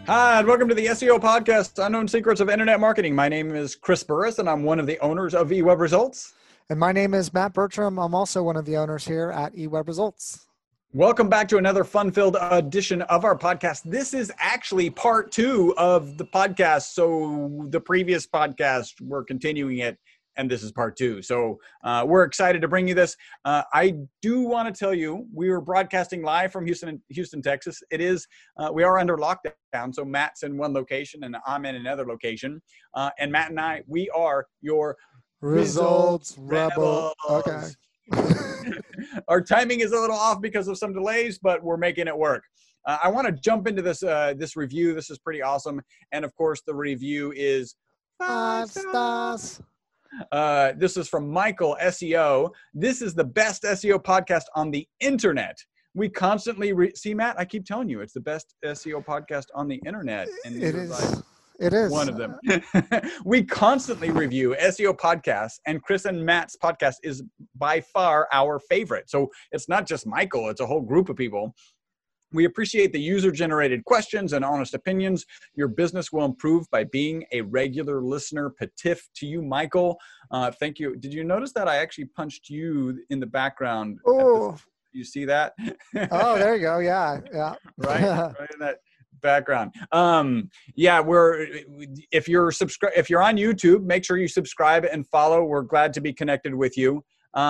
Hi, and welcome to the SEO podcast, Unknown Secrets of Internet Marketing. My name is Chris Burris, and I'm one of the owners of eWebResults. And my name is Matt Bertram. I'm also one of the owners here at eWebResults. Welcome back to another fun-filled edition of our podcast. This is actually part 2 of the podcast. So the previous podcast, we're continuing it, and this is part 2. So we're excited to bring you this. I do want to tell you, we are broadcasting live from Houston, Texas. It is, we are under lockdown. So Matt's in one location and I'm in another location. And Matt and I, we are your Results Rebels. Okay. Our timing is a little off because of some delays, but we're making it work. I want to jump into this this review. This is pretty awesome. And of course, the review is 5 stars. This is from Michael SEO. This is the best SEO podcast on the internet. We constantly see, Matt, I keep telling you, it's the best SEO podcast on the internet. And it is. It is one of them. We constantly review SEO podcasts, and Chris and Matt's podcast is by far our favorite. So it's not just Michael, it's a whole group of people. We appreciate the user-generated questions and honest opinions. Your business will improve by being a regular listener. Patif to you, Michael. Thank you. Did you notice that I actually punched you in the background? Oh, you see that? Oh, there you go. Yeah, yeah. Right in that background. Yeah, if you're on YouTube, make sure you subscribe and follow. We're glad to be connected with you.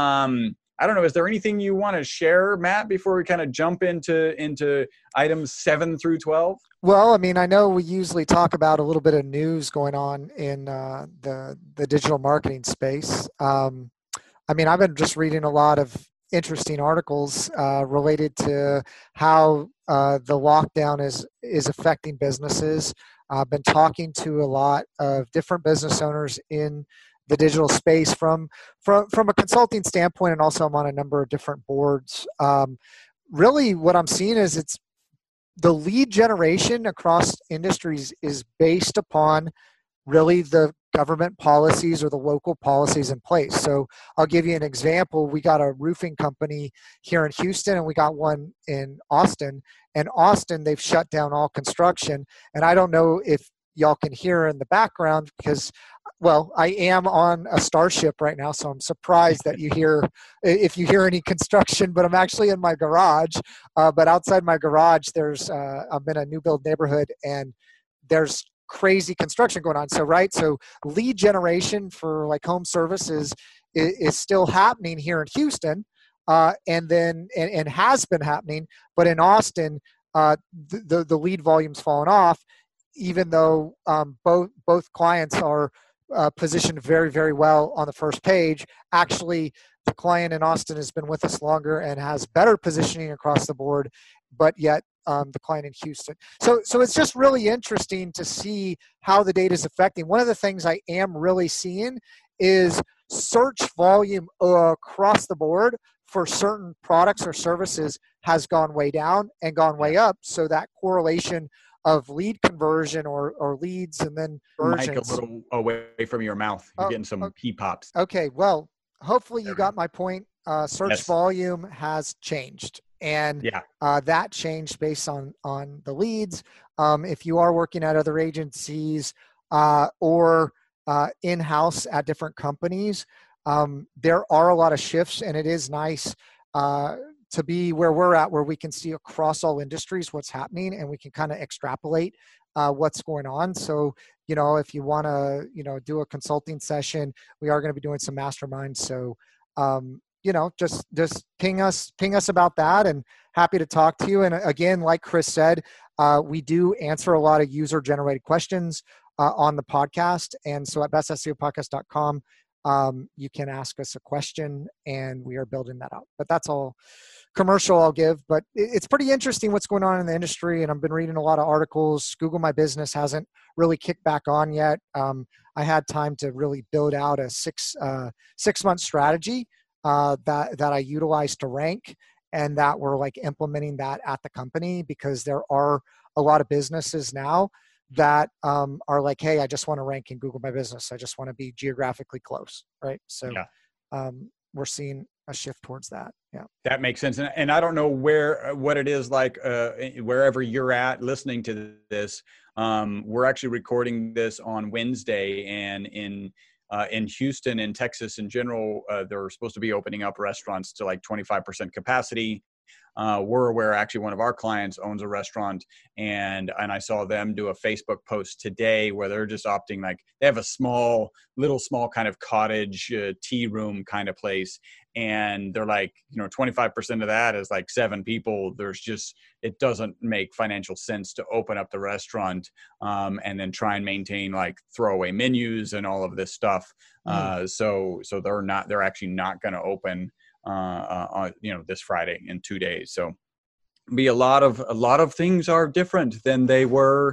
I don't know. Is there anything you want to share, Matt, before we kind of jump into items 7 through 12? Well, I mean, I know we usually talk about a little bit of news going on in the digital marketing space. I mean, I've been just reading a lot of interesting articles related to how the lockdown is affecting businesses. I've been talking to a lot of different business owners in the digital space from a consulting standpoint, and also I'm on a number of different boards. Really what I'm seeing is it's the lead generation across industries is based upon really the government policies or the local policies in place. So I'll give you an example. We got a roofing company here in Houston and we got one in Austin. And Austin, they've shut down all construction. And I don't know if y'all can hear in the background because, well, I am on a Starship right now, so I'm surprised that if you hear any construction, but I'm actually in my garage. But outside my garage, I'm in a new build neighborhood and there's crazy construction going on. So lead generation for like home services is still happening here in Houston, and has been happening. But in Austin, the lead volume's fallen off, even though both clients are positioned very, very well on the first page. Actually, the client in Austin has been with us longer and has better positioning across the board, but yet the client in Houston. So it's just really interesting to see how the data is affecting. One of the things I am really seeing is search volume across the board for certain products or services has gone way down and gone way up. So that correlation of lead conversion or leads and then Mike, a little away from your mouth. You're getting some pee pops. Okay, well, hopefully you got my point. Search volume has changed. And that changed based on the leads. If you are working at other agencies or in-house at different companies, there are a lot of shifts, and it is nice to be where we're at, where we can see across all industries what's happening, and we can kind of extrapolate what's going on. So, if you want to, do a consulting session, we are going to be doing some masterminds. So, just ping us about that, and happy to talk to you. And again, like Chris said, we do answer a lot of user-generated questions on the podcast. And so at bestseopodcast.com, you can ask us a question, and we are building that out. But that's all commercial I'll give. But it's pretty interesting what's going on in the industry, and I've been reading a lot of articles. Google My Business hasn't really kicked back on yet. I had time to really build out a six-month strategy that I utilized to rank, and that we're like implementing that at the company, because there are a lot of businesses now that are like, hey, I just want to rank in Google My Business. I just want to be geographically close, right? So we're seeing a shift towards that. Yeah. That makes sense. And I don't know what it is like wherever you're at listening to this. We're actually recording this on Wednesday, and in Houston and Texas in general, they're supposed to be opening up restaurants to like 25% capacity. We're aware actually one of our clients owns a restaurant, and I saw them do a Facebook post today where they're just opting, like they have a small kind of cottage tea room kind of place, and they're like, 25% of that is like 7 people. It doesn't make financial sense to open up the restaurant and then try and maintain like throwaway menus and all of this stuff. So they're actually not going to open this Friday in 2 days. So a lot of things are different than they were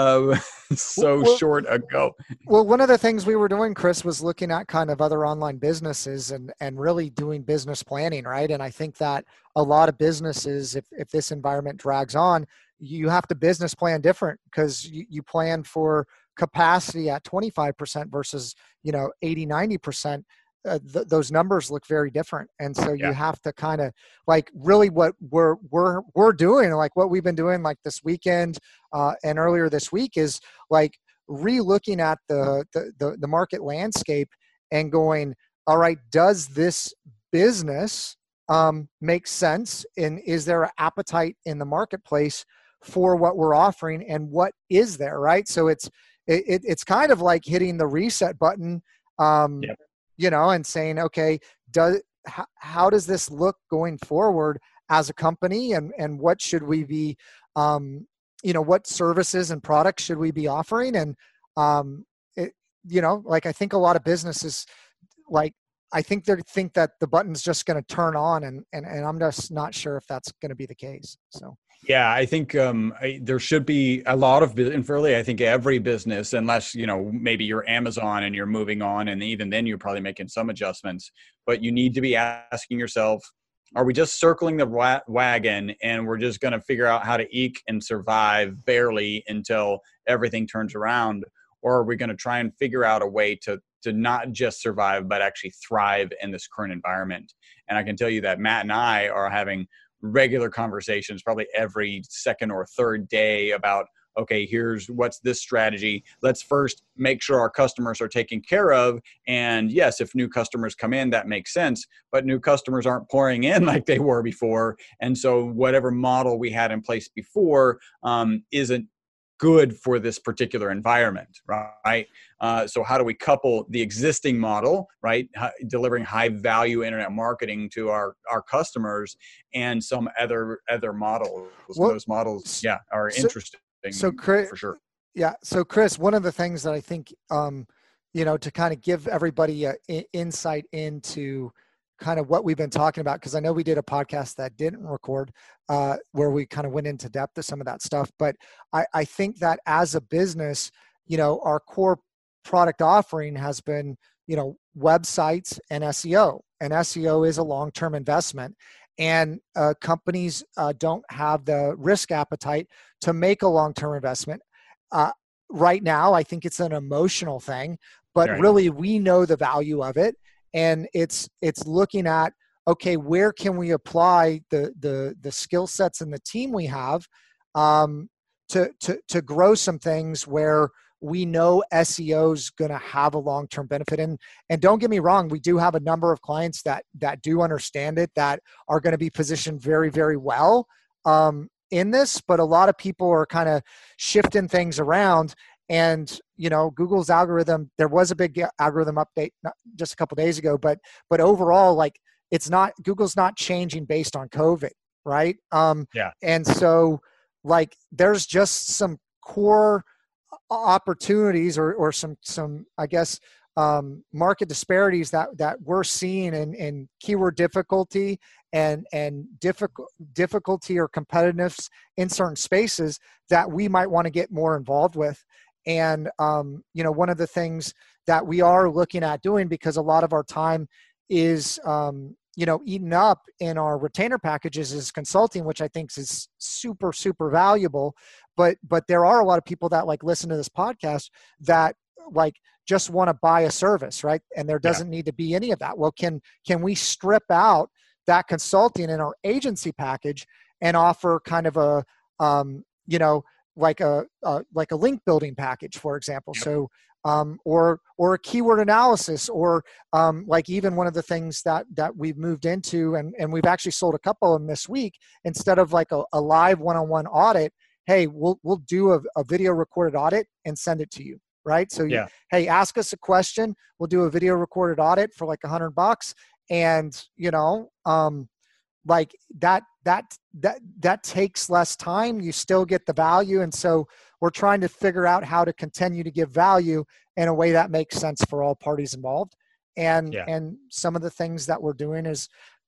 short ago. Well, one of the things we were doing, Chris, was looking at kind of other online businesses and really doing business planning, right? And I think that a lot of businesses, if this environment drags on, you have to business plan different, because you plan for capacity at 25% versus 80-90%. Those numbers look very different, and so you have to kind of like really what we're doing, like what we've been doing like this weekend and earlier this week, is like re-looking at the market landscape and going, all right, does this business make sense, and is there an appetite in the marketplace for what we're offering, and what is there, right? So it's kind of like hitting the reset button. And saying, okay, how does this look going forward as a company, and what should we be, what services and products should we be offering? And, like I think a lot of businesses, like I think they think that the button's just going to turn on, and I'm just not sure if that's going to be the case. So. Yeah, I think there should be a lot of, and fairly, I think every business, unless, maybe you're Amazon and you're moving on, and even then you're probably making some adjustments, but you need to be asking yourself, are we just circling the wagon and we're just going to figure out how to eke and survive barely until everything turns around? Or are we going to try and figure out a way to not just survive, but actually thrive in this current environment? And I can tell you that Matt and I are having regular conversations probably every second or third day about, okay, what's this strategy. Let's first make sure our customers are taken care of. And yes, if new customers come in, that makes sense, but new customers aren't pouring in like they were before. And so whatever model we had in place before isn't good for this particular environment, right? So how do we couple the existing model, right, delivering high value internet marketing to our customers, and some other models? Those models, are interesting. So Chris, for sure. Yeah. So Chris, one of the things that I think, to kind of give everybody insight into kind of what we've been talking about, because I know we did a podcast that didn't record where we kind of went into depth of some of that stuff. But I think that as a business, our core product offering has been, websites and SEO. And SEO is a long-term investment. And companies don't have the risk appetite to make a long-term investment. Right now, I think it's an emotional thing, but really we know the value of it. And it's looking at, okay, where can we apply the skill sets and the team we have to grow some things where we know SEO is going to have a long-term benefit. And don't get me wrong, we do have a number of clients that do understand it, that are going to be positioned very, very well in this, but a lot of people are kind of shifting things around. And, Google's algorithm, there was a big algorithm update just a couple of days ago, but overall, like Google's not changing based on COVID. Right. And so like, there's just some core opportunities or some, I guess, market disparities that we're seeing in keyword difficulty and difficulty or competitiveness in certain spaces that we might want to get more involved with. And, one of the things that we are looking at doing, because a lot of our time is, eaten up in our retainer packages, is consulting, which I think is super, super valuable. But there are a lot of people that like listen to this podcast that like just want to buy a service, right? And there doesn't need to be any of that. Well, can we strip out that consulting in our agency package and offer kind of a, like a link building package, for example. Yep. So, or a keyword analysis, or like even one of the things that we've moved into, and we've actually sold a couple of them this week, instead of like a live one-on-one audit, hey, we'll do a video recorded audit and send it to you, right? So hey, ask us a question, we'll do a video recorded audit for like $100, and like that takes less time. You still get the value. And so we're trying to figure out how to continue to give value in a way that makes sense for all parties involved. And some of the things that we're doing is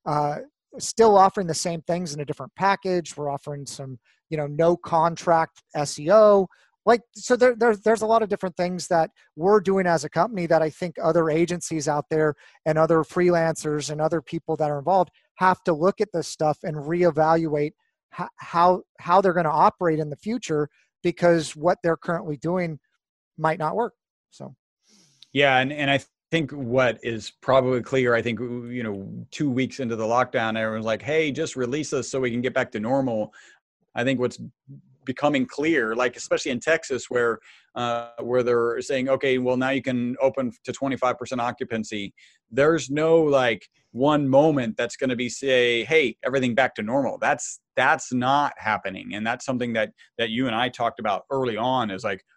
still offering the same things in a different package. We're offering some, no contract SEO. Like, so there's a lot of different things that we're doing as a company that I think other agencies out there and other freelancers and other people that are involved have to look at this stuff and reevaluate how they're going to operate in the future, because what they're currently doing might not work. So, yeah. And I think what is probably clear, I think, 2 weeks into the lockdown, everyone's like, hey, just release us so we can get back to normal. I think what's becoming clear, like especially in Texas, where they're saying, okay, well, now you can open to 25% occupancy. There's no like one moment that's going to be say, hey, everything back to normal. That's not happening. And that's something that you and I talked about early on, is like,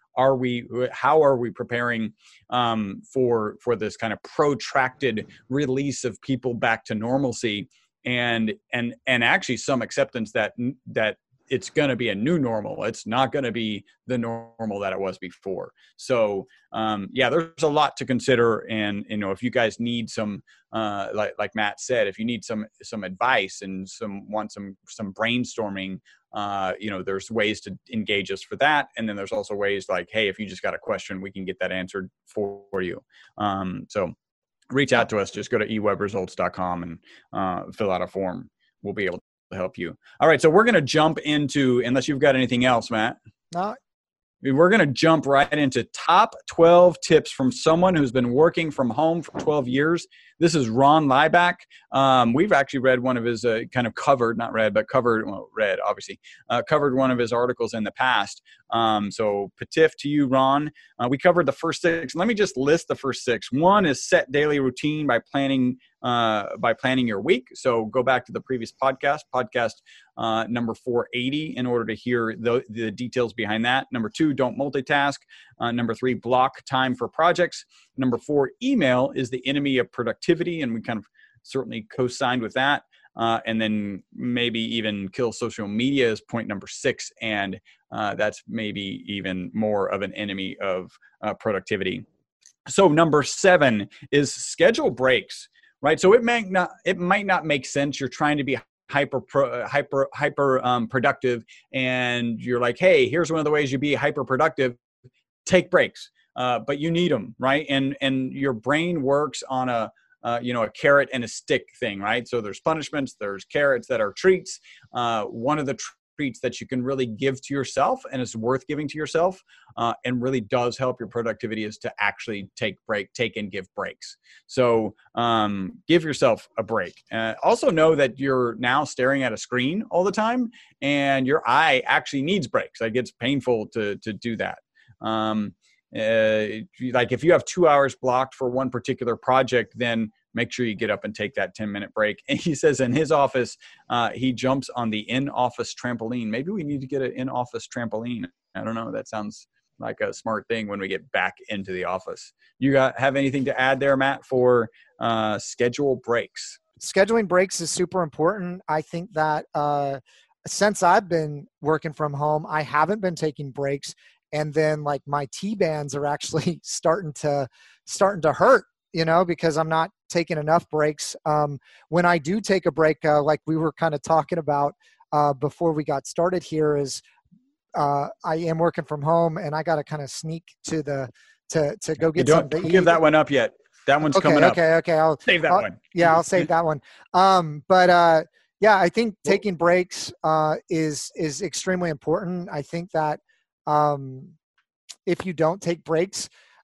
how are we preparing for this kind of protracted release of people back to normalcy, and actually some acceptance that it's going to be a new normal. It's not going to be the normal that it was before. So, there's a lot to consider. And, if you guys need some, like Matt said, if you need some advice and want some brainstorming, there's ways to engage us for that. And then there's also ways like, hey, if you just got a question, we can get that answered for you. So reach out to us. Just go to ewebresults.com and fill out a form. We'll be able to help you. All right. So we're going to jump into, unless you've got anything else, Matt. No. We're going to jump right into top 12 tips from someone who's been working from home for 12 years. This is Ron Lieback. We've actually read one of his covered one of his articles in the past. So patif to you, Ron. We covered the first 6. Let me just list the first 6. One is set daily routine by planning your week. So go back to the previous podcast number 480 in order to hear the details behind that. Number 2, don't multitask. Number 3, block time for projects. Number 4, email is the enemy of productivity. And we kind of certainly co-signed with that. And then maybe even kill social media is point number 6. And that's maybe even more of an enemy of productivity. So number 7 is schedule breaks, right? So it might not make sense. You're trying to be hyper productive, and you're like, hey, here's one of the ways you be hyper productive. Take breaks, but you need them, right? And your brain works on a carrot and a stick thing, right? So there's punishments, there's carrots that are treats. One of the treats that you can really give to yourself, and it's worth giving to yourself, and really does help your productivity, is to actually take and give breaks. So give yourself a break. Also know that you're now staring at a screen all the time, and your eye actually needs breaks. Like, it's painful to do that. Like if you have 2 hours blocked for one particular project, then make sure you get up and take that 10-minute break. And he says in his office, he jumps on the in-office trampoline. Maybe we need to get an in-office trampoline. I don't know. That sounds like a smart thing when we get back into the office. You have anything to add there, Matt, for schedule breaks? Scheduling breaks is super important. I think that since I've been working from home, I haven't been taking breaks. And then like my T-bands are actually starting to hurt, because I'm not taking enough breaks. When I do take a break, like we were kind of talking about before we got started here, is I am working from home, and I got to kind of sneak to go get something to eat. Don't give that one up yet. That one's coming up. Okay. I'll save that one. Yeah, I'll save that one. But I think taking breaks is extremely important. I think that if you don't take breaks,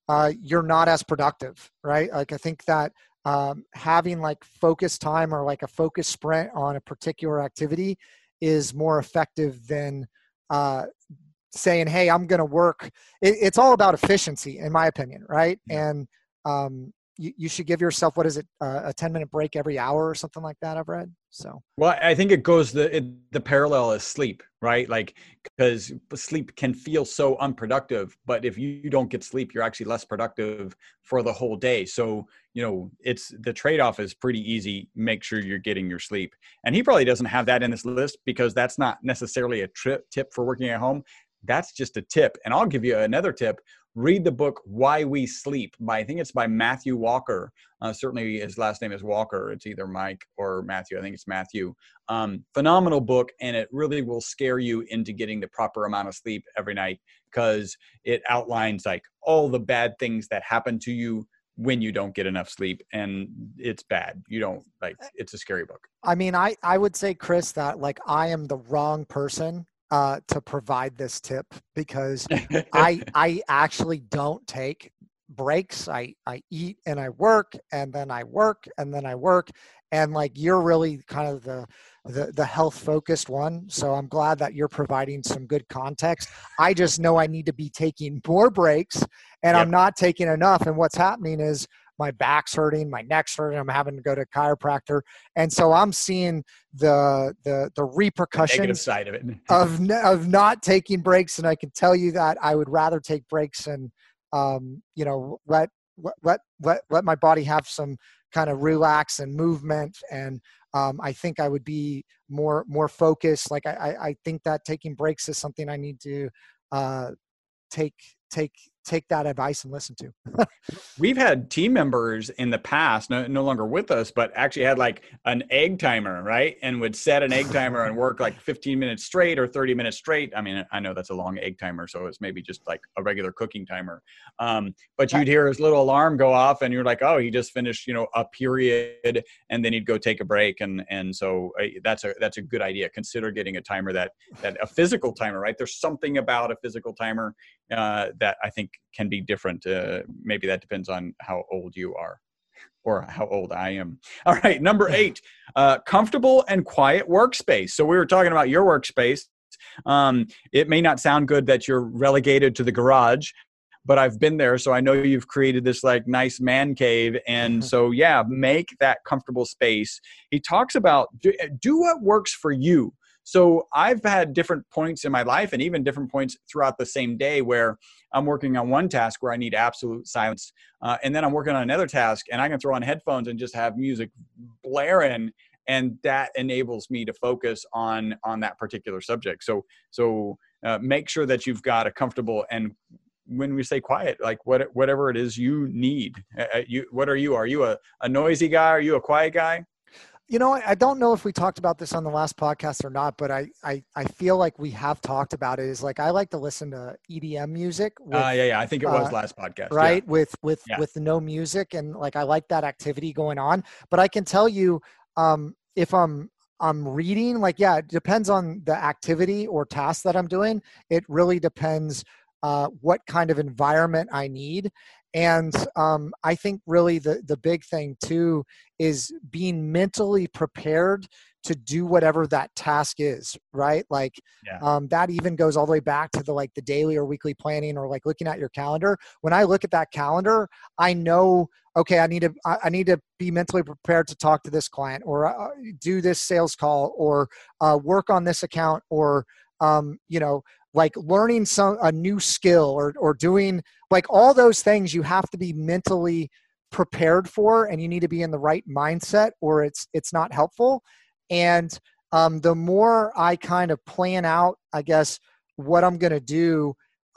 you're not as productive, right? Like I think that having like focus time or like a focus sprint on a particular activity is more effective than saying, hey, I'm going to work. It's all about efficiency, in my opinion, right? Yeah. And you should give yourself, what is it, a 10-minute break every hour or something like that, I've read. So, well, I think it goes, the parallel is sleep, right? Like, because sleep can feel so unproductive, but if you don't get sleep, you're actually less productive for the whole day. So, it's the trade-off is pretty easy. Make sure you're getting your sleep. And he probably doesn't have that in this list because that's not necessarily a tip for working at home. That's just a tip. And I'll give you another tip. Read the book Why We Sleep I think it's by Matthew Walker. Certainly his last name is Walker. It's either Mike or Matthew. I think it's Matthew. Phenomenal book, and it really will scare you into getting the proper amount of sleep every night because it outlines like all the bad things that happen to you when you don't get enough sleep, and it's bad. It's a scary book. I mean, I would say, Chris, that like I am the wrong person to provide this tip because I actually don't take breaks. I eat and I work and then I work and then I work. And like, you're really kind of the health focused one. So I'm glad that you're providing some good context. I just know I need to be taking more breaks and I'm not taking enough. And what's happening is my back's hurting, my neck's hurting. I'm having to go to a chiropractor. And so I'm seeing the repercussions, the negative side of it, of not taking breaks. And I can tell you that I would rather take breaks and, let my body have some kind of relax and movement. And I think I would be more focused. Like I think that taking breaks is something I need to take that advice and listen to. We've had team members in the past, no longer with us, but actually had like an egg timer, right? And would set an egg timer and work like 15 minutes straight or 30 minutes straight. I mean, I know that's a long egg timer, so it's maybe just like a regular cooking timer. But you'd hear his little alarm go off and you're like, oh, he just finished, a period, and then he'd go take a break. And so that's a good idea. Consider getting a timer that a physical timer, right? There's something about a physical timer that I think can be different. Maybe that depends on how old you are or how old I am. All right. Number 8, comfortable and quiet workspace. So we were talking about your workspace. It may not sound good that you're relegated to the garage, but I've been there. So I know you've created this like nice man cave. And so, make that comfortable space. He talks about do what works for you. So I've had different points in my life and even different points throughout the same day where I'm working on one task where I need absolute silence. And then I'm working on another task and I can throw on headphones and just have music blaring. And that enables me to focus on that particular subject. So make sure that you've got a comfortable, and when we say quiet, like whatever it is you need. What are you? Are you a noisy guy? Are you a quiet guy? I don't know if we talked about this on the last podcast or not, but I feel like we have talked about it. Is like I like to listen to EDM music. I think it was last podcast, right? Yeah. With no music, and like I like that activity going on. But I can tell you, if I'm reading, like it depends on the activity or task that I'm doing. It really depends what kind of environment I need. And I think really the big thing too is being mentally prepared to do whatever that task is, right? Like that even goes all the way back to the daily or weekly planning or like looking at your calendar. When I look at that calendar, I know, okay, I need to be mentally prepared to talk to this client or do this sales call or work on this account or, like learning a new skill or doing like all those things. You have to be mentally prepared for, and you need to be in the right mindset or it's not helpful. And the more I kind of plan out, I guess, what I'm going to do,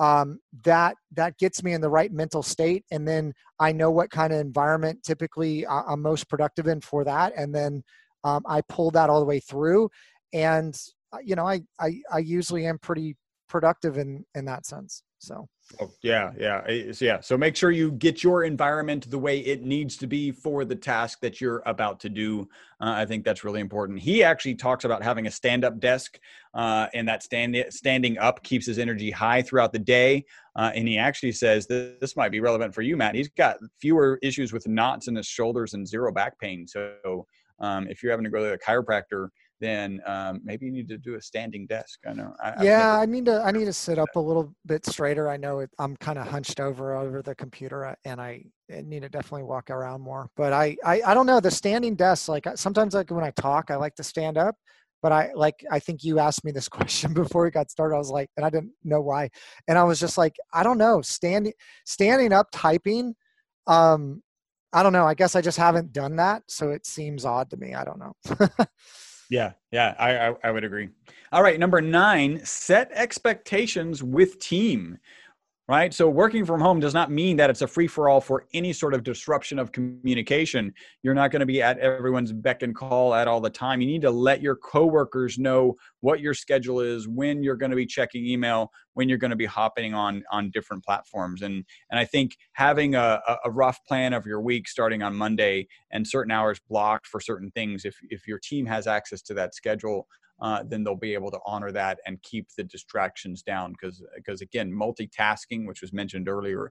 that gets me in the right mental state. And then I know what kind of environment typically I'm most productive in for that. And then I pull that all the way through. And, I usually am pretty productive in that sense. So Oh, yeah, yeah, yeah. So make sure you get your environment the way it needs to be for the task that you're about to do. I think that's really important. He actually talks about having a stand-up desk, and that standing up keeps his energy high throughout the day. And he actually says this might be relevant for you, Matt. He's got fewer issues with knots in his shoulders and zero back pain. So if you're having to go to a chiropractor, then maybe you need to do a standing desk. I know. I need to sit up a little bit straighter. I know I'm kind of hunched over the computer, and I need to definitely walk around more. But I don't know, the standing desk. Like sometimes, like when I talk, I like to stand up. But I think you asked me this question before we got started. I was like, and I didn't know why, and I was just like, I don't know, standing up typing. I don't know. I guess I just haven't done that, so it seems odd to me. I don't know. Yeah, I would agree. All right, number 9, set expectations with team, right? So working from home does not mean that it's a free-for-all for any sort of disruption of communication. You're not going to be at everyone's beck and call at all the time. You need to let your coworkers know what your schedule is, when you're going to be checking email, when you're going to be hopping on different platforms. And I think having a rough plan of your week starting on Monday and certain hours blocked for certain things, if your team has access to that schedule, then they'll be able to honor that and keep the distractions down. Because again, multitasking, which was mentioned earlier,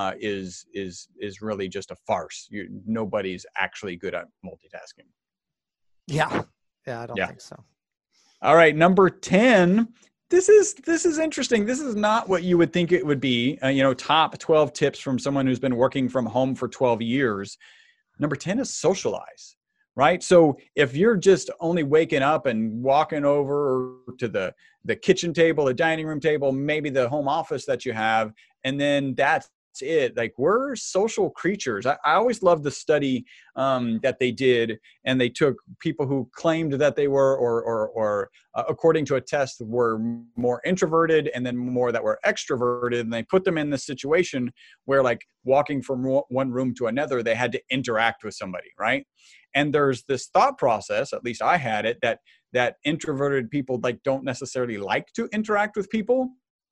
is really just a farce. Nobody's actually good at multitasking. Yeah, I don't think so. All right, number 10. This is interesting. This is not what you would think it would be. Top 12 tips from someone who's been working from home for 12 years. Number 10 is socialize, right? So if you're just only waking up and walking over to the kitchen table, the dining room table, maybe the home office that you have, and then that's it. Like, we're social creatures. I always loved the study that they did, and they took people who claimed that they were, or according to a test, were more introverted, and then more that were extroverted, and they put them in this situation where, like, walking from one room to another, they had to interact with somebody, right? And there's this thought process, at least I had it, that introverted people don't necessarily like to interact with people.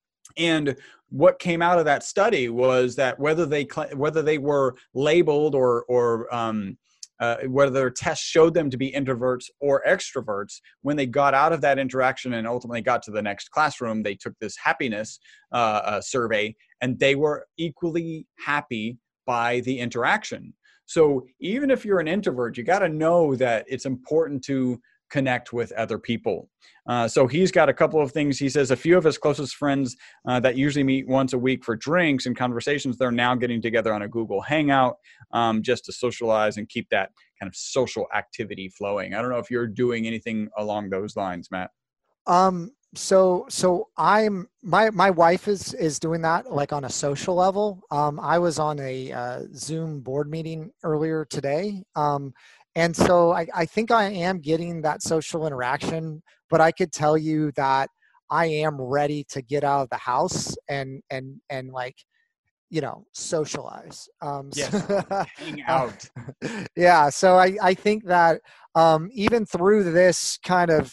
And what came out of that study was that whether they were labeled or whether their tests showed them to be introverts or extroverts, when they got out of that interaction and ultimately got to the next classroom, they took this happiness survey, and they were equally happy by the interaction. So even if you're an introvert, you got to know that it's important to connect with other people. So he's got a couple of things. He says a few of his closest friends that usually meet once a week for drinks and conversations, they're now getting together on a Google Hangout just to socialize and keep that kind of social activity flowing. I don't know if you're doing anything along those lines, Matt. So my wife is doing that, like, on a social level. I was on a Zoom board meeting earlier today. And so I think I am getting that social interaction, but I could tell you that I am ready to get out of the house and like, socialize. Yes, hang out. Yeah. So I think that even through this kind of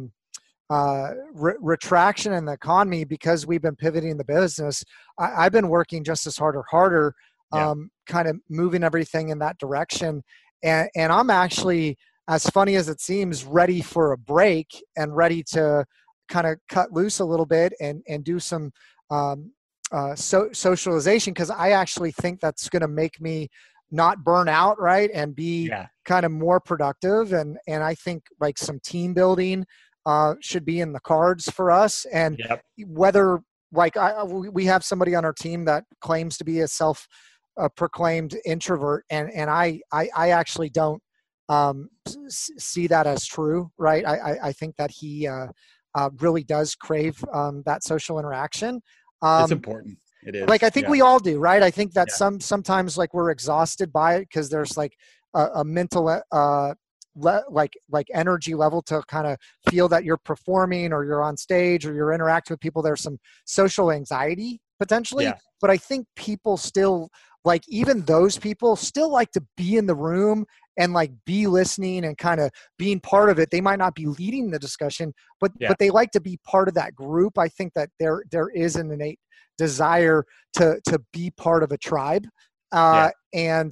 retraction in the economy, because we've been pivoting the business, I've been working just as hard or harder, kind of moving everything in that direction. And I'm actually, as funny as it seems, ready for a break and ready to kind of cut loose a little bit and do some socialization, because I actually think that's going to make me not burn out, right? And be kind of more productive. And I think, like, some team building should be in the cards for us. And whether, like, we have somebody on our team that claims to be a proclaimed introvert, and I actually don't see that as true, right? I think that he really does crave that social interaction. It's important. It is. Like, I think we all do, right? I think that sometimes, like, we're exhausted by it because there's like a mental like energy level to kind of feel that you're performing or you're on stage or you're interacting with people. There's some social anxiety potentially, but I think people still, like, even those people still like to be in the room and like be listening and kind of being part of it. They might not be leading the discussion, but they like to be part of that group. I think that there is an innate desire to be part of a tribe. And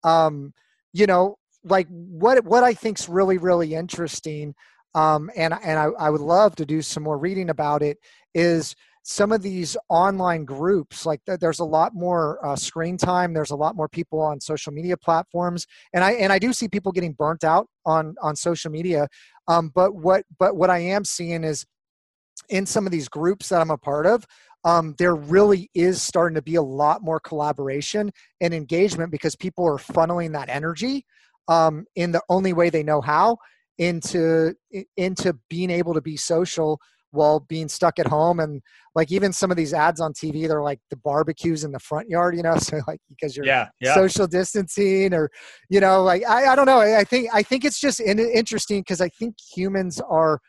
like what I think's really, really interesting, and I would love to do some more reading about it, is some of these online groups. Like there's a lot more screen time. There's a lot more people on social media platforms, and I do see people getting burnt out on social media. But what I am seeing is in some of these groups that I'm a part of, there really is starting to be a lot more collaboration and engagement, because people are funneling that energy in the only way they know how into being able to be social while being stuck at home. And like even some of these ads on TV, they're like the barbecues in the front yard, so like because you're social distancing, or like I don't know. I think it's just interesting, because I think humans are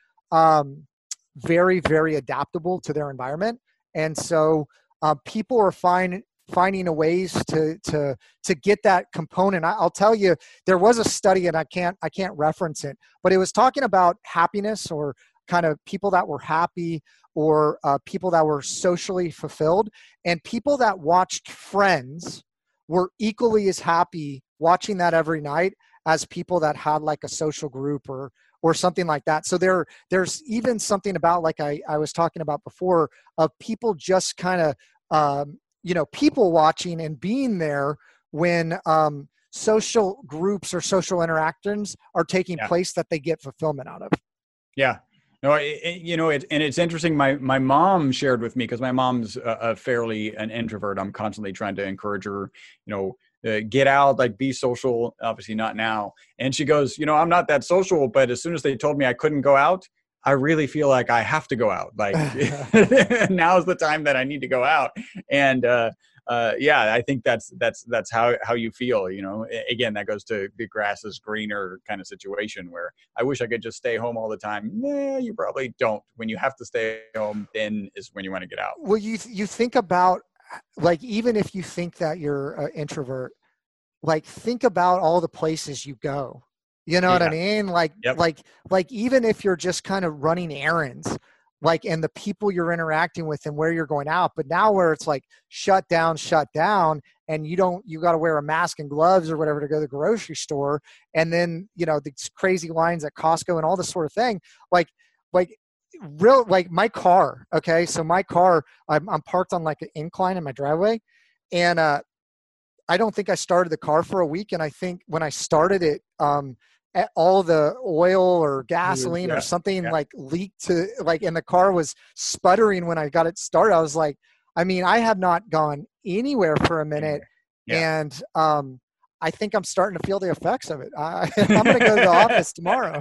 very, very adaptable to their environment. And so people are finding a ways to get that component. I'll tell you, there was a study, and I can't reference it, but it was talking about happiness, or kind of people that were happy, or people that were socially fulfilled, and people that watched Friends were equally as happy watching that every night as people that had like a social group or something like that. So there's even something about, like I was talking about before, of people just kind of, people watching and being there when social groups or social interactions are taking place that they get fulfillment out of. Yeah. No, and it's interesting. My mom shared with me, because my mom's fairly an introvert. I'm constantly trying to encourage her, get out, like be social, obviously not now. And she goes, I'm not that social, but as soon as they told me I couldn't go out, I really feel like I have to go out. Like now's the time that I need to go out. And I think that's how you feel. Again, that goes to the grass is greener kind of situation, where I wish I could just stay home all the time. Nah, you probably don't. When you have to stay home, then is when you want to get out. Well, you think about, like, even if you think that you're an introvert, like think about all the places you go. You know what I mean? Like even if you're just kind of running errands, like, and the people you're interacting with and where you're going out, but now where it's like shut down, and you got to wear a mask and gloves or whatever to go to the grocery store. And then, these crazy lines at Costco and all this sort of thing, like my car. Okay. So my car, I'm parked on like an incline in my driveway, and, I don't think I started the car for a week. And I think when I started it, all the oil or gasoline or something like leaked to, like, and the car was sputtering when I got it started. I was like, I have not gone anywhere for a minute. And I think I'm starting to feel the effects of it. I'm going to go to the office tomorrow,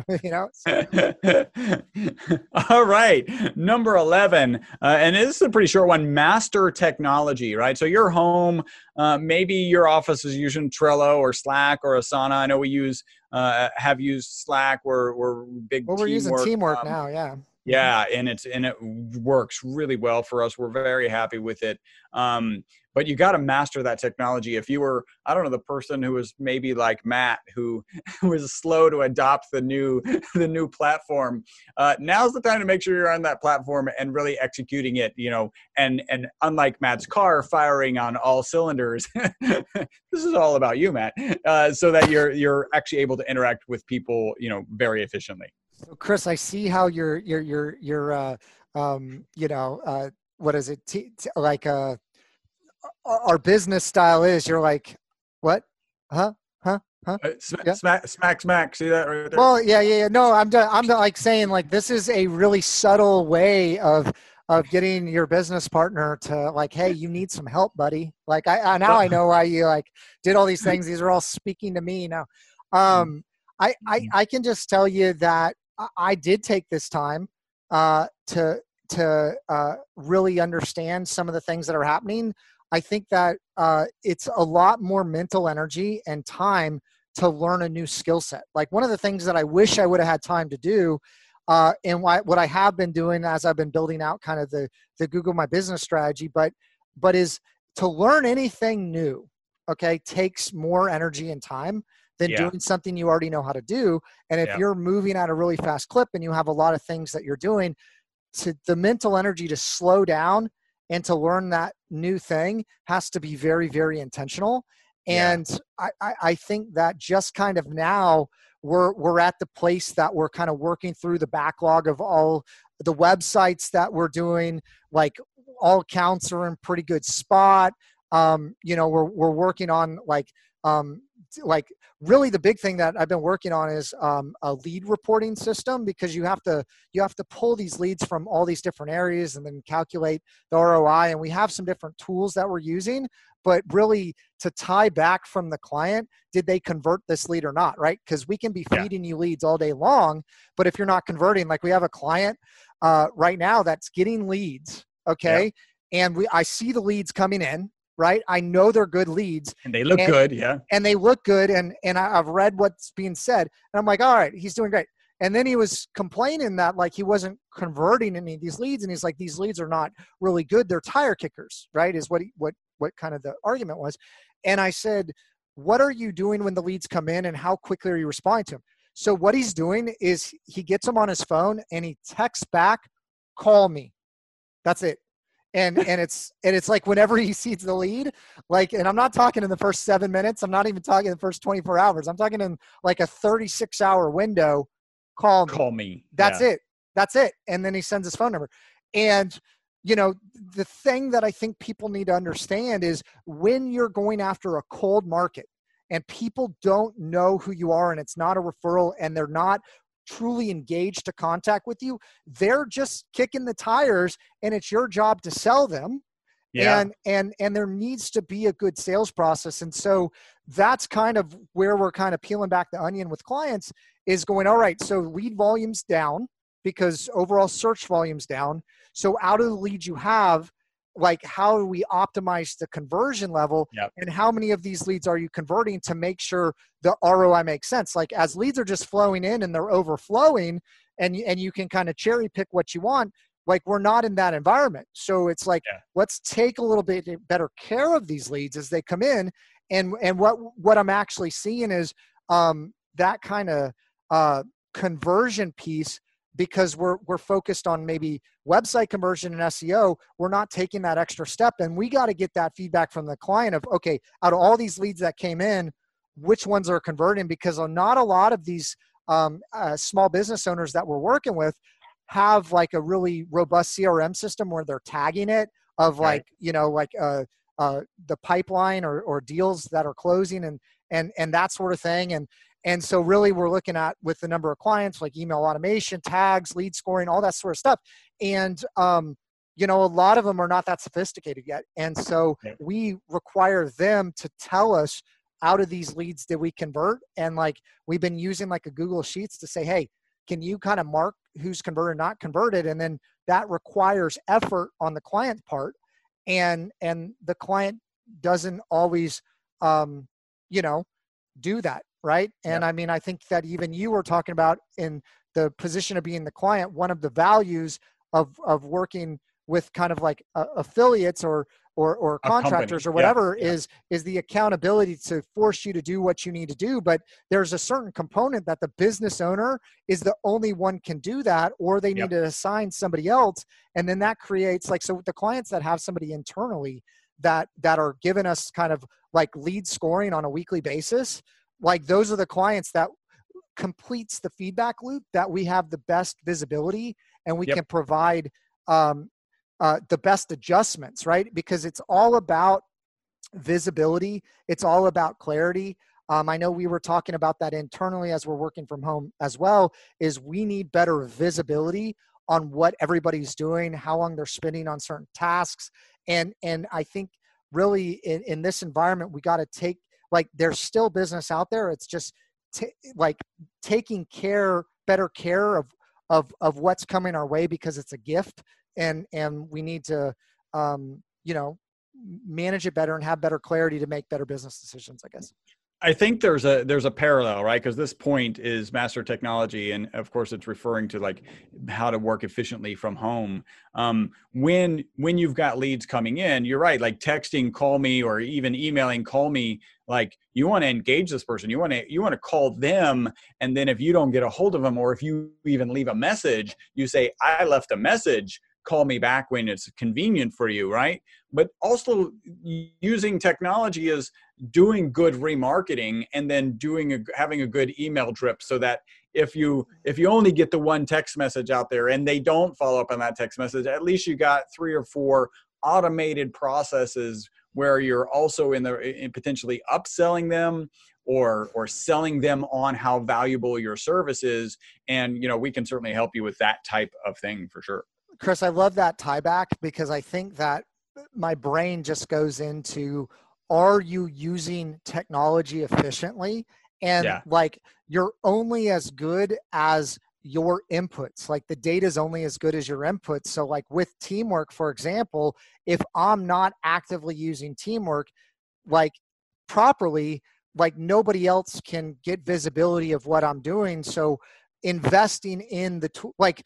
All right. Number 11. And this is a pretty short one. Master technology, right? So you're home. Maybe your office is using Trello or Slack or Asana. I know we have used Slack. We're big teamwork. We're using Teamwork now. Yeah. Yeah, and it works really well for us. We're very happy with it. But you got to master that technology. If you were, I don't know, the person who was maybe like Matt, who was slow to adopt the new platform, now's the time to make sure you're on that platform and really executing it. And unlike Matt's car firing on all cylinders, this is all about you, Matt, so that you're actually able to interact with people, very efficiently. So Chris, I see how your what is it? Our business style is, you're like, what? Huh? Smack. See that right there? Well, yeah. No, I'm like saying, like, this is a really subtle way of getting your business partner to, like, hey, you need some help, buddy. Like, I know why you like did all these things. These are all speaking to me now. I can just tell you that I did take this time to really understand some of the things that are happening. I think that it's a lot more mental energy and time to learn a new skill set. Like, one of the things that I wish I would have had time to do, and what I have been doing as I've been building out kind of the Google My Business strategy, but is to learn anything new. okay, takes more energy and time than Yeah. doing something you already know how to do. And if Yeah. you're moving at a really fast clip and you have a lot of things that you're doing, to the mental energy to slow down and to learn that new thing has to be very, very intentional. Yeah. And I think that just kind of now we're at the place that we're kind of working through the backlog of all the websites that we're doing. Like, all accounts are in pretty good spot. We're working on um, like really the big thing that I've been working on is a lead reporting system, because you have to pull these leads from all these different areas and then calculate the ROI. And we have some different tools that we're using, but really to tie back from the client, did they convert this lead or not, right? Because we can be feeding you leads all day long, but if you're not converting, like we have a client right now that's getting leads, okay? And I see the leads coming in, right? I know they're good leads. And they look good. Yeah. And they look good. And I've read what's being said. And I'm like, all right, he's doing great. And then he was complaining that like he wasn't converting any of these leads. And he's like, these leads are not really good. They're tire kickers, right? Is what kind of the argument was. And I said, what are you doing when the leads come in and how quickly are you responding to them? So what he's doing is he gets them on his phone and he texts back, call me. That's it. And it's like whenever he sees the lead, like, and I'm not talking in the first 7 minutes. I'm not even talking the first 24 hours. I'm talking in like a 36-hour window. Call me. That's it. That's it. And then he sends his phone number. And, the thing that I think people need to understand is when you're going after a cold market and people don't know who you are and it's not a referral and they're not truly engaged to contact with you, they're just kicking the tires and it's your job to sell them. Yeah. And there needs to be a good sales process. And so that's kind of where we're kind of peeling back the onion with clients, is going, all right, so lead volume's down because overall search volume's down. So out of the leads you have, like, how do we optimize the conversion level? Yep. And how many of these leads are you converting to make sure the ROI makes sense? Like, as leads are just flowing in and they're overflowing and you can kind of cherry pick what you want, like, we're not in that environment. So it's like, let's take a little bit better care of these leads as they come in. And what I'm actually seeing is that kind of conversion piece, because we're focused on maybe website conversion and SEO, we're not taking that extra step. And we got to get that feedback from the client of, okay, out of all these leads that came in, which ones are converting? Because not a lot of these small business owners that we're working with have like a really robust CRM system where they're tagging it of like, the pipeline or deals that are closing and that sort of thing. And so really we're looking at, with the number of clients, like email automation, tags, lead scoring, all that sort of stuff. And, a lot of them are not that sophisticated yet. And so we require them to tell us, out of these leads, did we convert? And like, we've been using like a Google Sheets to say, hey, can you kind of mark who's converted, not converted? And then that requires effort on the client part. And the client doesn't always, do that. Right. And I mean, I think that even you were talking about, in the position of being the client, one of the values of working with kind of like affiliates or contractors or whatever is the accountability to force you to do what you need to do. But there's a certain component that the business owner is the only one can do that, or they need to assign somebody else. And then that creates like, so the clients that have somebody internally that are giving us kind of like lead scoring on a weekly basis, like those are the clients that completes the feedback loop, that we have the best visibility and we can provide the best adjustments, right? Because it's all about visibility. It's all about clarity. I know we were talking about that internally as we're working from home as well, is we need better visibility on what everybody's doing, how long they're spending on certain tasks. And I think really in this environment, we got to take, like, there's still business out there. It's just taking better care of what's coming our way, because it's a gift, and we need to, manage it better and have better clarity to make better business decisions, I guess. I think there's a parallel, right? Because this point is master technology, and of course, it's referring to like how to work efficiently from home. When you've got leads coming in, you're right. Like texting, call me, or even emailing, call me. Like you want to engage this person, you want to call them, and then if you don't get a hold of them, or if you even leave a message, you say, "I left a message. Call me back when it's convenient for you," right? But also using technology is doing good remarketing, and then having a good email drip, so that if you only get the one text message out there and they don't follow up on that text message, at least you got 3 or 4 automated processes where you're also in potentially upselling them or selling them on how valuable your service is. And we can certainly help you with that type of thing for sure. Chris, I love that tie back, because I think that my brain just goes into, are you using technology efficiently? And like, you're only as good as your inputs. Like the data is only as good as your inputs. So like with Teamwork, for example, if I'm not actively using Teamwork like properly, like nobody else can get visibility of what I'm doing. So investing in the tool, like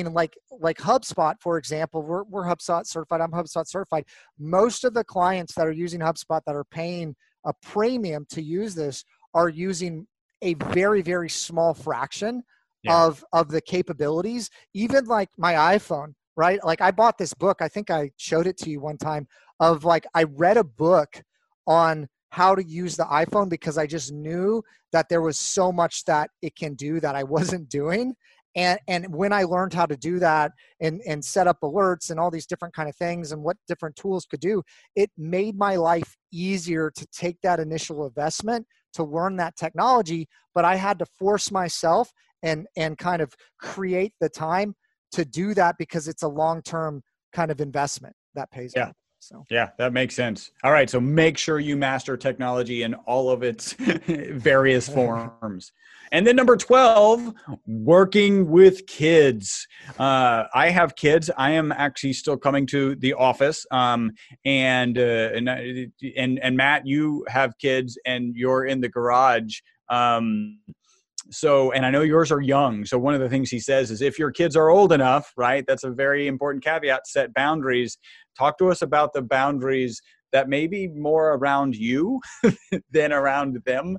HubSpot, for example, we're HubSpot certified. I'm HubSpot certified. Most of the clients that are using HubSpot that are paying a premium to use this are using a very, very small fraction of the capabilities. Even like my iPhone, right? Like I bought this book. I think I showed it to you one time of like, I read a book on how to use the iPhone because I just knew that there was so much that it can do that I wasn't doing. And when I learned how to do that and set up alerts and all these different kind of things and what different tools could do, it made my life easier to take that initial investment to learn that technology. But I had to force myself and kind of create the time to do that, because it's a long-term kind of investment that pays off. So. Yeah, that makes sense. All right. So make sure you master technology in all of its various forms. And then number 12, working with kids. I have kids. I am actually still coming to the office. And Matt, you have kids and you're in the garage. So, and I know yours are young. So one of the things he says is if your kids are old enough, right, that's a very important caveat, set boundaries. Talk to us about the boundaries that may be more around you than around them.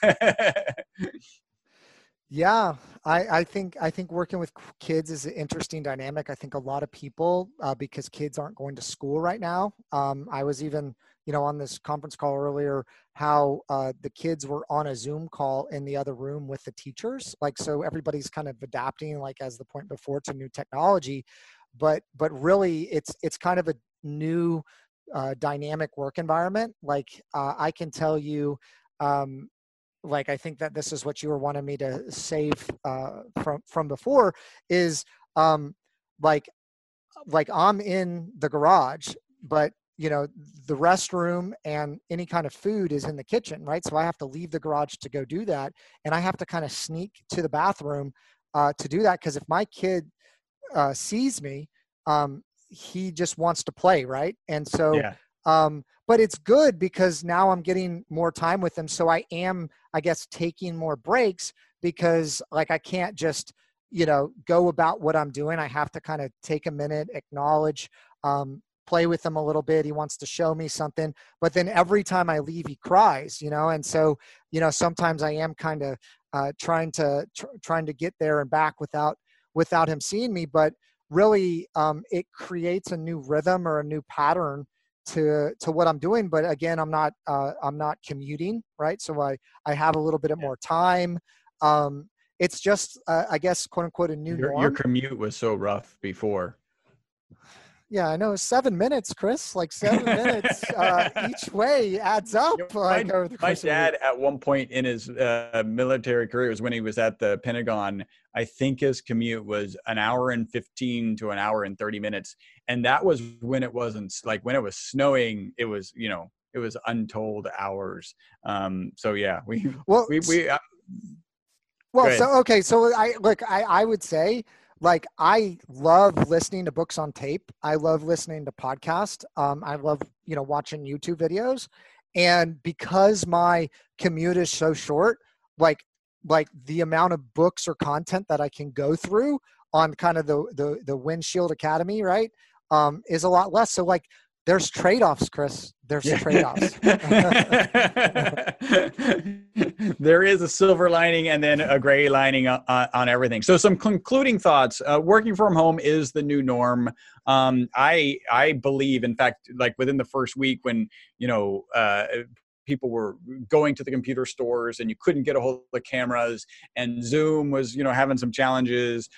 Yeah, I think working with kids is an interesting dynamic. I think a lot of people, because kids aren't going to school right now. I was even, on this conference call earlier, how the kids were on a Zoom call in the other room with the teachers. Like, so everybody's kind of adapting, like as the point before, to new technology. But really, it's kind of a new dynamic work environment. Like I can tell you. Like, I think that this is what you were wanting me to save from before is like I'm in the garage, but the restroom and any kind of food is in the kitchen, right? So I have to leave the garage to go do that. And I have to kind of sneak to the bathroom to do that. Because if my kid sees me, he just wants to play, right? And so, but it's good because now I'm getting more time with him. So I am, I guess, taking more breaks because like I can't just, go about what I'm doing. I have to kind of take a minute, acknowledge, play with him a little bit. He wants to show me something, but then every time I leave, he cries, and so, sometimes I am kind of trying to get there and back without him seeing me. But really, it creates a new rhythm or a new pattern to what I'm doing. But again, I'm not commuting, right? So I have a little bit of more time. It's just, I guess, quote unquote, a new norm. Your commute was so rough before. Yeah, I know. 7 minutes, Chris, like 7 minutes each way adds up. My dad at one point in his military career, was when he was at the Pentagon, I think his commute was an hour and 15 to an hour and 30 minutes. And that was when it wasn't like when it was snowing, it was, it was untold hours. So yeah, so I would say, like, I love listening to books on tape. I love listening to podcasts. I love, watching YouTube videos. And because my commute is so short, like the amount of books or content that I can go through on kind of the Windshield Academy, right, is a lot less. So like there's trade-offs, Chris. There's trade-offs. There is a silver lining and then a gray lining on everything. So some concluding thoughts. Working from home is the new norm. I believe, in fact, like within the first week when, people were going to the computer stores and you couldn't get a hold of the cameras and Zoom was, having some challenges.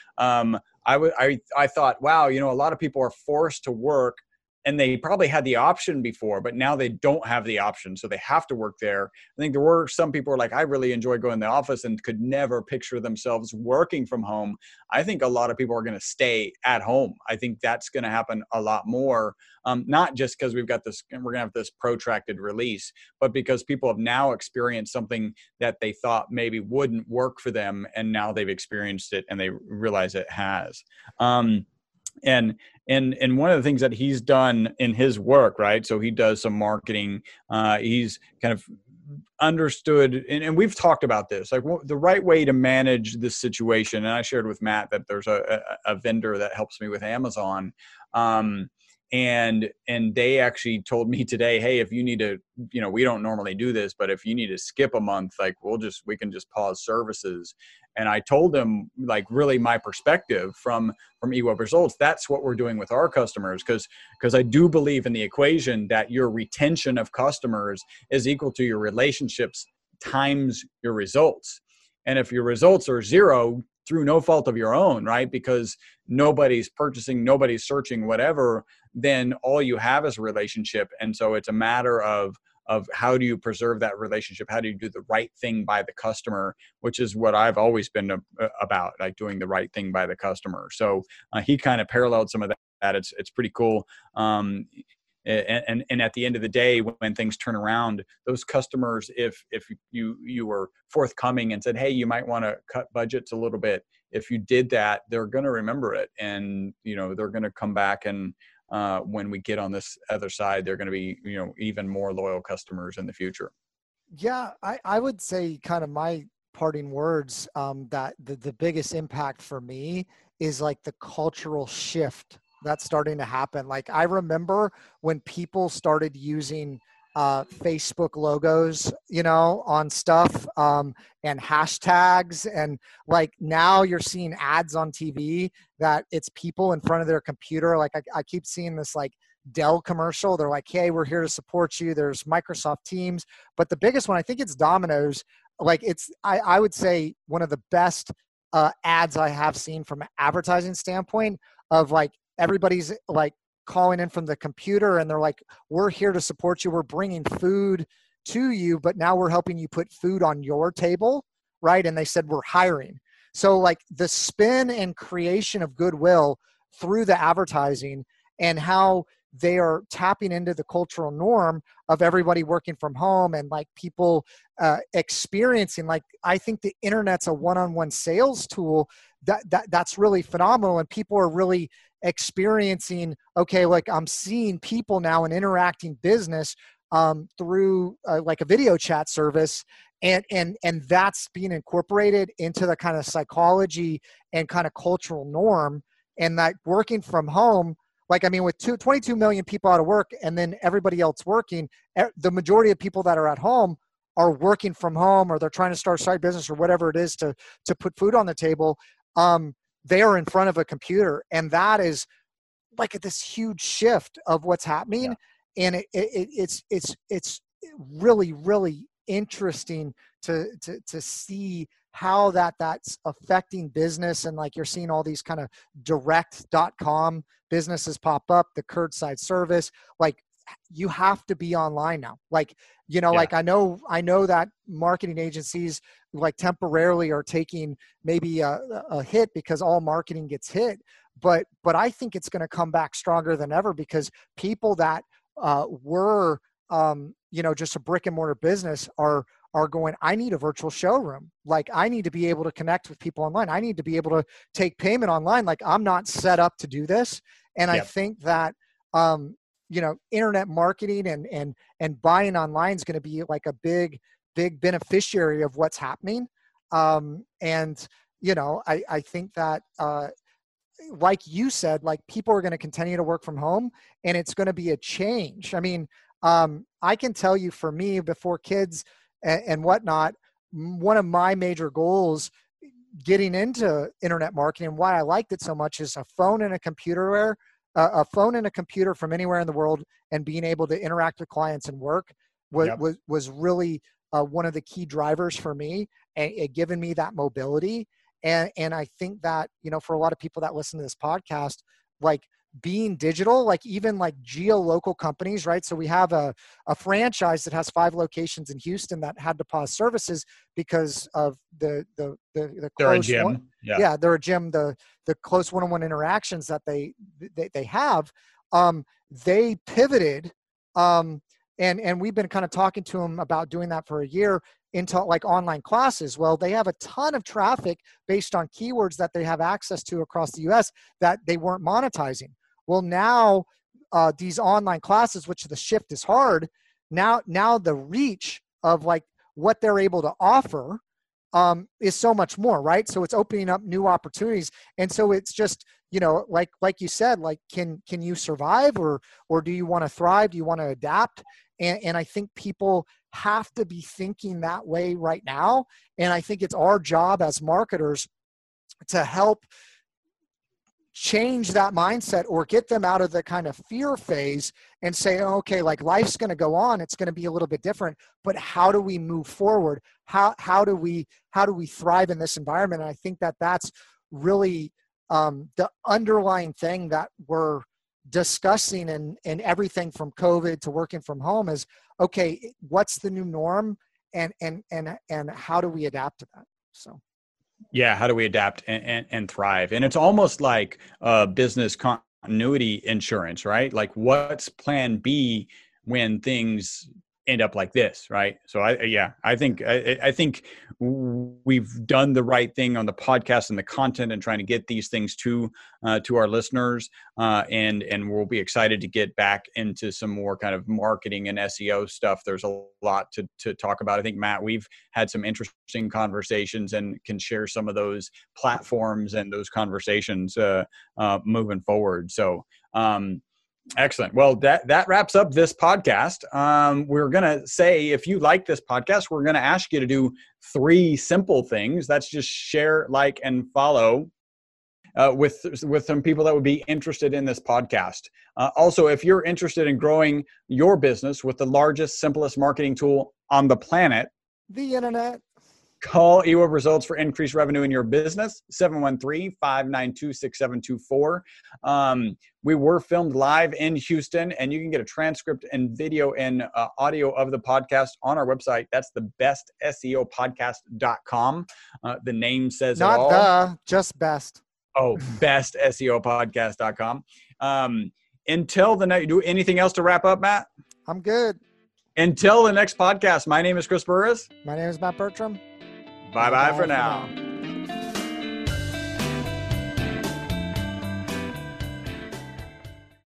I thought, wow, a lot of people are forced to work and they probably had the option before, but now they don't have the option. So they have to work there. I think there were some people who were like, I really enjoy going to the office and could never picture themselves working from home. I think a lot of people are going to stay at home. I think that's going to happen a lot more. Not just because we're going to have this protracted release, but because people have now experienced something that they thought maybe wouldn't work for them. And now they've experienced it and they realize it has. And one of the things that he's done in his work, right? So he does some marketing. He's kind of understood, and we've talked about this, like the right way to manage this situation. And I shared with Matt that there's a vendor that helps me with Amazon. And they actually told me today, hey, if you need to, we don't normally do this, but if you need to skip a month, like we can just pause services. And I told them, like, really my perspective from eWeb Results, that's what we're doing with our customers. Because I do believe in the equation that your retention of customers is equal to your relationships times your results. And if your results are zero through no fault of your own, right? Because nobody's purchasing, nobody's searching, whatever, then all you have is a relationship. And so it's a matter of how do you preserve that relationship? How do you do the right thing by the customer, which is what I've always been about, like doing the right thing by the customer. So he kind of paralleled some of that. It's pretty cool. And at the end of the day, when things turn around, those customers, if you were forthcoming and said, hey, you might want to cut budgets a little bit, if you did that, they're going to remember it. And, they're going to come back and when we get on this other side, they're going to be, even more loyal customers in the future. Yeah, I would say kind of my parting words, that the biggest impact for me is like the cultural shift that's starting to happen. Like I remember when people started using Facebook logos, on stuff, and hashtags, and like now you're seeing ads on TV that it's people in front of their computer. Like I keep seeing this like Dell commercial. They're like, hey, we're here to support you. There's Microsoft Teams, but the biggest one, I think it's Domino's. Like I would say one of the best ads I have seen from an advertising standpoint of like everybody's like calling in from the computer and they're like, we're here to support you. We're bringing food to you, but now we're helping you put food on your table, right? And they said, we're hiring. So like the spin and creation of goodwill through the advertising and how they are tapping into the cultural norm of everybody working from home and like people experiencing, like, I think the internet's a one-on-one sales tool that's really phenomenal. And people are really experiencing, okay, like I'm seeing people now and interacting business through like a video chat service. And that's being incorporated into the kind of psychology and kind of cultural norm. And that working from home, like, I mean, with 22 million people out of work and then everybody else working, the majority of people that are at home are working from home, or they're trying to start a side business or whatever it is to put food on the table. They are in front of a computer, and that is like this huge shift of what's happening. Yeah. And it's really, really interesting to see how that's affecting business. And like, you're seeing all these kind of direct.com businesses pop up, the curbside service. Like, you have to be online now. Like, like I know that marketing agencies like temporarily are taking maybe a hit because all marketing gets hit, but I think it's going to come back stronger than ever, because people that were just a brick and mortar business are going, I need a virtual showroom. Like, I need to be able to connect with people online. I need to be able to take payment online. Like, I'm not set up to do this. And I think that internet marketing and buying online is going to be like a big beneficiary of what's happening. And I think that like you said, like people are going to continue to work from home, and it's going to be a change. I mean, I can tell you, for me, before kids and whatnot, one of my major goals getting into internet marketing, and why I liked it so much, is a phone and a computer from anywhere in the world, and being able to interact with clients and work was really one of the key drivers for me, and it given me that mobility. And I think that, for a lot of people that listen to this podcast, like being digital, like even like geo-local companies, right? So we have a franchise that has 5 locations in Houston that had to pause services because of the they're a gym. Yeah, they're a gym. The close one-on-one interactions that they have, they pivoted, and we've been kind of talking to them about doing that for a year, into like online classes. Well, they have a ton of traffic based on keywords that they have access to across the US that they weren't monetizing. Well, now these online classes, which the shift is hard, now the reach of like what they're able to offer is so much more, right? So it's opening up new opportunities. And so it's just, like you said, like, can you survive, or do you want to thrive? Do you want to adapt? And I think people have to be thinking that way right now. And I think it's our job as marketers to help change that mindset, or get them out of the kind of fear phase and say, okay, like life's going to go on. It's going to be a little bit different, but how do we move forward? How do we thrive in this environment? And I think that that's really the underlying thing that we're discussing in everything from COVID to working from home is, okay, what's the new norm, and how do we adapt to that? So. Yeah, how do we adapt and thrive? And it's almost like business continuity insurance, right? Like, what's plan B when things end up like this, right? So I think we've done the right thing on the podcast and the content, and trying to get these things to our listeners, and we'll be excited to get back into some more kind of marketing and SEO stuff. There's a lot to talk about. I think, Matt, we've had some interesting conversations and can share some of those platforms and those conversations moving forward. So excellent. Well, that wraps up this podcast. We're going to say, if you like this podcast, we're going to ask you to do 3 simple things. That's just share, like, and follow with some people that would be interested in this podcast. Also, if you're interested in growing your business with the largest, simplest marketing tool on the planet, the internet, call eWeb Results for increased revenue in your business, 713-592-6724. We were filmed live in Houston, and you can get a transcript and video and audio of the podcast on our website. That's the bestseopodcast.com. The name says not it all. Just best. Oh, bestseopodcast.com. Until the next, do anything else to wrap up, Matt? I'm good. Until the next podcast, my name is Chris Burris. My name is Matt Bertram. Bye-bye for now.